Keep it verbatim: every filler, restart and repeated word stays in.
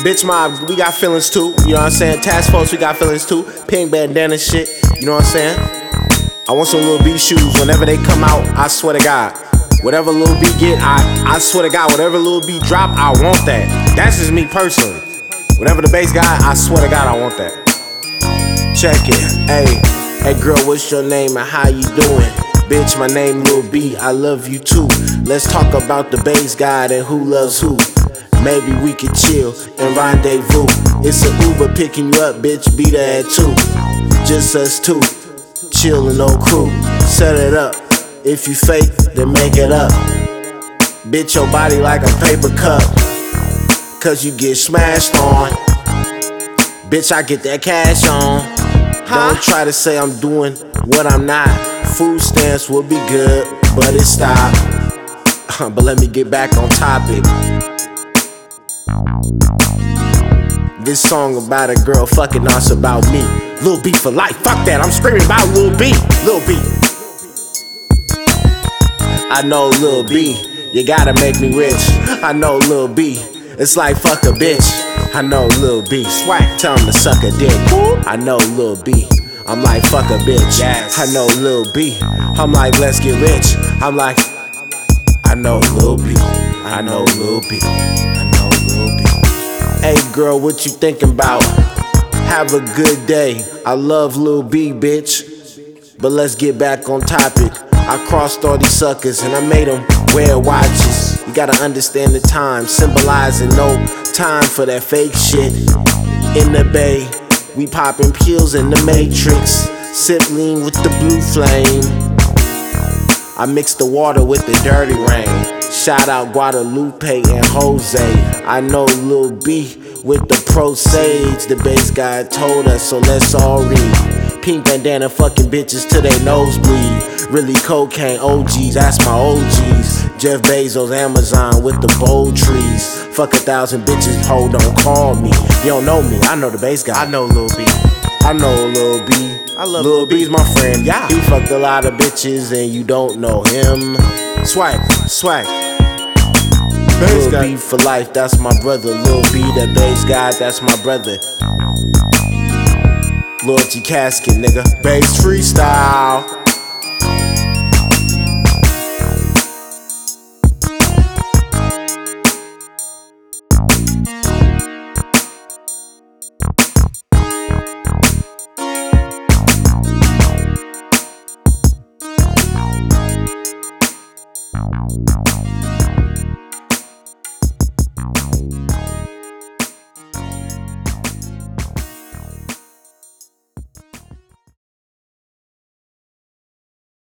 Bitch Mob, we got feelings too. You know what I'm saying? Task Force, we got feelings too. Pink bandana shit. You know what I'm saying? I want some Lil B shoes. Whenever they come out, I swear to God. Whatever Lil B get, I, I swear to God, whatever Lil B drop, I want that. That's just me personally. Whatever the bass guy, I swear to God, I want that. Check it. Hey, hey girl, what's your name and how you doing? Bitch, my name Lil B, I love you too. Let's talk about the bass god and who loves who. Maybe we could chill and rendezvous. It's an Uber picking you up, bitch, be there at two. Just us two, chillin' no crew. Set it up, if you fake, then make it up. Bitch, your body like a paper cup, cause you get smashed on. Bitch, I get that cash on. Don't try to say I'm doing what I'm not. Food stamps will be good, but it stopped. But let me get back on topic. This song about a girl fucking us about me. Lil B for life, fuck that, I'm screaming about Lil B. Lil B. I know Lil B, you gotta make me rich. I know Lil B, it's like fuck a bitch. I know Lil B, swag, tell him to suck a dick. I know Lil B, I'm like fuck a bitch. Yes. I know Lil B, I'm like let's get rich. I'm like, I know Lil B, I know Lil B, I know Lil B. Hey girl, what you thinking about? Have a good day. I love Lil B, bitch. But let's get back on topic. I crossed all these suckers and I made them wear watches. You gotta understand the time, symbolizing no time for that fake shit. In the bay, we popping pills in the Matrix. Sip lean with the blue flame. I mix the water with the dirty rain. Shout out Guadalupe and Jose. I know Lil B with the pro sage. The bass guy told us, so let's all read. Pink bandana fucking bitches till they nosebleed. Really cocaine O Gs, that's my O Gs. Jeff Bezos, Amazon with the bold trees. Fuck a thousand bitches, ho, don't call me. You don't know me, I know the bass guy. I know Lil B. I know Lil B. I love Lil B's my friend. Yeah. He fucked a lot of bitches and you don't know him. Swag, swag. Lil B for life, that's my brother. Lil B, that bass guy, that's my brother. Loyalty casket, nigga. Bass freestyle.